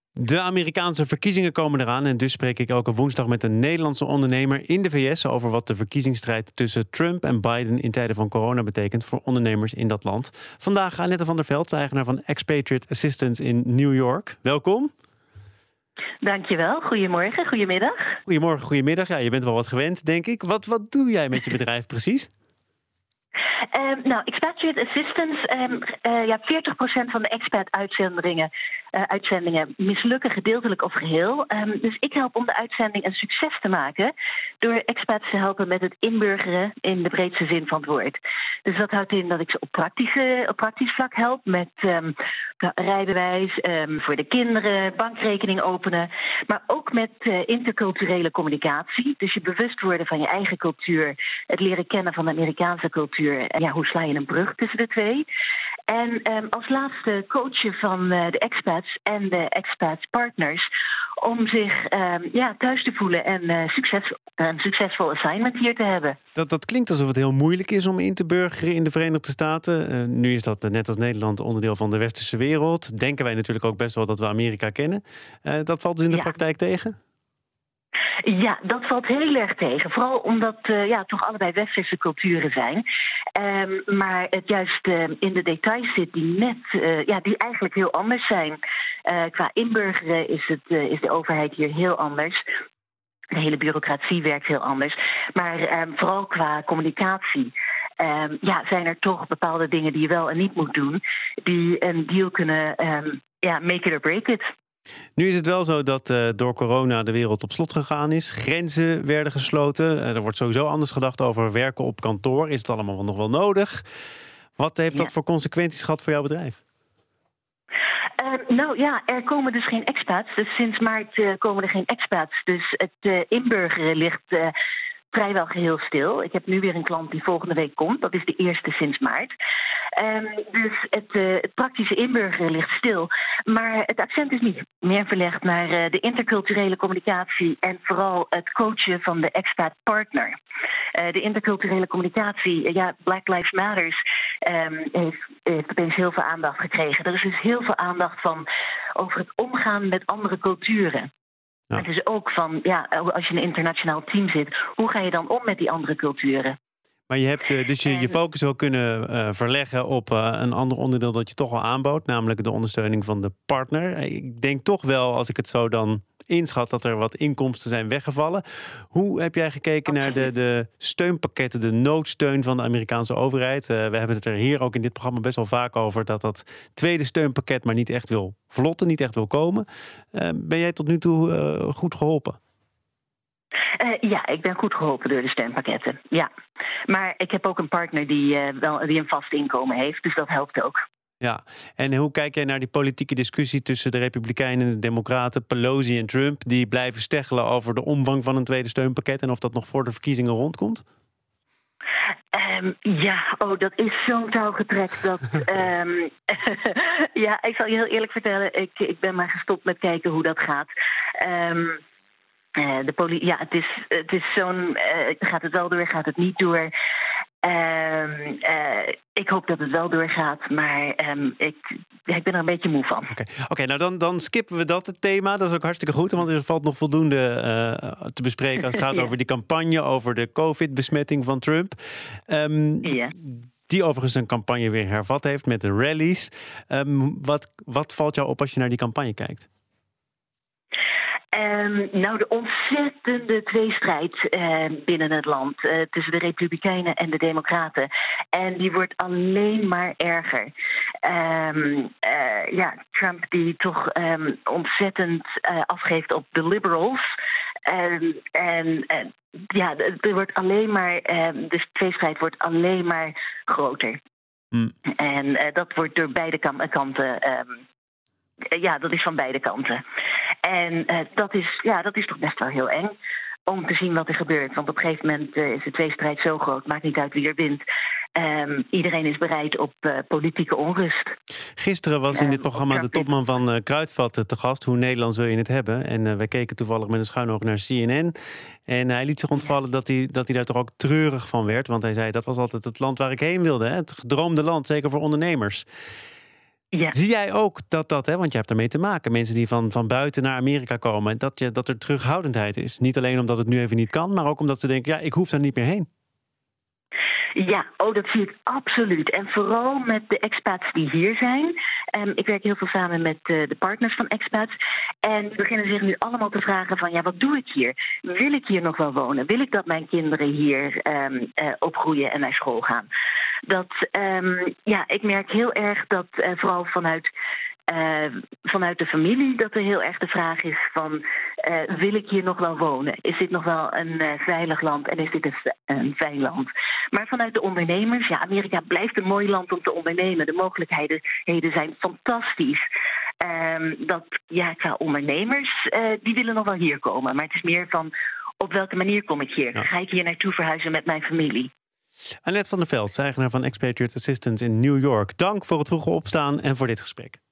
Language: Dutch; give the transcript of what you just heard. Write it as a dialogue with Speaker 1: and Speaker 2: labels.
Speaker 1: De Amerikaanse verkiezingen komen eraan en dus spreek ik elke woensdag met een Nederlandse ondernemer in de VS over wat de verkiezingsstrijd tussen Trump en Biden in tijden van corona betekent voor ondernemers in dat land. Vandaag Annette van der Veld, eigenaar van Expatriate Assistance in New York. Welkom.
Speaker 2: Dankjewel. Goedemorgen, goedemiddag.
Speaker 1: Goedemorgen, goedemiddag. Ja, je bent wel wat gewend, denk ik. Wat doe jij met je bedrijf precies?
Speaker 2: Expatriate Assistance, 40% van de expat-uitzendingen mislukken gedeeltelijk of geheel. Dus ik help om de uitzending een succes te maken door expats te helpen met het inburgeren in de breedste zin van het woord. Dus dat houdt in dat ik ze op praktisch vlak help met rijbewijs, voor de kinderen, bankrekening openen, maar ook met interculturele communicatie. Dus je bewust worden van je eigen cultuur, het leren kennen van de Amerikaanse cultuur. En hoe sla je een brug tussen de twee? En als laatste coachen van de expats en de expats partners om zich thuis te voelen en een succesvol assignment hier te hebben.
Speaker 1: Dat klinkt alsof het heel moeilijk is om in te burgeren in de Verenigde Staten. Nu is dat net als Nederland onderdeel van de westerse wereld. Denken wij natuurlijk ook best wel dat we Amerika kennen. Dat valt dus in de praktijk tegen?
Speaker 2: Ja, dat valt heel erg tegen. Vooral omdat toch allebei westerse culturen zijn. Maar het juist in de details zit die eigenlijk heel anders zijn. Qua inburgeren is de overheid hier heel anders. De hele bureaucratie werkt heel anders. Maar vooral qua communicatie zijn er toch bepaalde dingen die je wel en niet moet doen, die een deal kunnen make it or break it.
Speaker 1: Nu is het wel zo dat door corona de wereld op slot gegaan is. Grenzen werden gesloten. Er wordt sowieso anders gedacht over werken op kantoor. Is het allemaal nog wel nodig? Wat heeft dat voor consequenties gehad voor jouw bedrijf?
Speaker 2: Er komen dus geen expats. Dus sinds maart komen er geen expats. Dus het inburgeren ligt vrijwel geheel stil. Ik heb nu weer een klant die volgende week komt. Dat is de eerste sinds maart. Dus het praktische inburgeren ligt stil. Maar het accent is niet meer verlegd naar de interculturele communicatie en vooral het coachen van de expat partner. De interculturele communicatie, Black Lives Matters, heeft opeens heel veel aandacht gekregen. Er is dus heel veel aandacht over het omgaan met andere culturen. Ja. Het is ook van, als je in een internationaal team zit, hoe ga je dan om met die andere culturen?
Speaker 1: Maar je hebt dus je focus wel kunnen verleggen op een ander onderdeel dat je toch al aanbood, namelijk de ondersteuning van de partner. Ik denk toch wel, als ik het zo dan inschat, dat er wat inkomsten zijn weggevallen. Hoe heb jij gekeken naar de steunpakketten, de noodsteun van de Amerikaanse overheid? We hebben het er hier ook in dit programma best wel vaak over dat tweede steunpakket maar niet echt wil vlotten, niet echt wil komen. Ben jij tot nu toe goed geholpen?
Speaker 2: Ik ben goed geholpen door de steunpakketten. Ja. Maar ik heb ook een partner die een vast inkomen heeft, dus dat helpt ook.
Speaker 1: Ja, en hoe kijk jij naar die politieke discussie tussen de Republikeinen en de Democraten, Pelosi en Trump, die blijven steggelen over de omvang van een tweede steunpakket en of dat nog voor de verkiezingen rondkomt?
Speaker 2: Dat is zo'n touwgetrek dat... ik zal je heel eerlijk vertellen, ik ben maar gestopt met kijken hoe dat gaat. Het is zo'n... gaat het wel door, gaat het niet door? Ik hoop dat het wel doorgaat, maar ik ben er een beetje moe van.
Speaker 1: Oké, dan skippen we dat het thema. Dat is ook hartstikke goed, want er valt nog voldoende te bespreken als het gaat over die campagne, over de COVID-besmetting van Trump. Die overigens een campagne weer hervat heeft met de rallies. Wat valt jou op als je naar die campagne kijkt?
Speaker 2: De ontzettende tweestrijd binnen het land tussen de Republikeinen en de Democraten. En die wordt alleen maar erger. Trump die toch ontzettend afgeeft op de liberals. Er wordt alleen maar, de tweestrijd wordt alleen maar groter. En dat wordt door beide kanten. Dat is van beide kanten. En dat is toch best wel heel eng om te zien wat er gebeurt. Want op een gegeven moment is de tweestrijd zo groot, maakt niet uit wie er wint. Iedereen is bereid op politieke onrust.
Speaker 1: Gisteren was in dit programma de topman van Kruidvat te gast. Hoe Nederlands wil je het hebben? En wij keken toevallig met een schuin oog naar CNN. En hij liet zich ontvallen dat hij daar toch ook treurig van werd. Want hij zei, dat was altijd het land waar ik heen wilde. Hè? Het gedroomde land, zeker voor ondernemers.
Speaker 2: Ja.
Speaker 1: Zie jij ook dat hè, want je hebt ermee te maken, mensen die van buiten naar Amerika komen, dat er terughoudendheid is? Niet alleen omdat het nu even niet kan, maar ook omdat ze denken, ja, ik hoef daar niet meer heen.
Speaker 2: Ja, dat zie ik absoluut. En vooral met de expats die hier zijn. Ik werk heel veel samen met de partners van expats. En die beginnen zich nu allemaal te vragen van, ja, wat doe ik hier? Wil ik hier nog wel wonen? Wil ik dat mijn kinderen hier opgroeien en naar school gaan? Ik merk heel erg dat vooral vanuit de familie dat er heel erg de vraag is van, wil ik hier nog wel wonen? Is dit nog wel een veilig land en is dit een fijn land? Maar vanuit de ondernemers, ja, Amerika blijft een mooi land om te ondernemen. De mogelijkheden zijn fantastisch. Qua ondernemers, die willen nog wel hier komen. Maar het is meer van, op welke manier kom ik hier?
Speaker 1: Ja.
Speaker 2: Ga ik hier naartoe verhuizen met mijn familie?
Speaker 1: Annette van der Veld, eigenaar van Expatriate Assistance in New York. Dank voor het vroege opstaan en voor dit gesprek.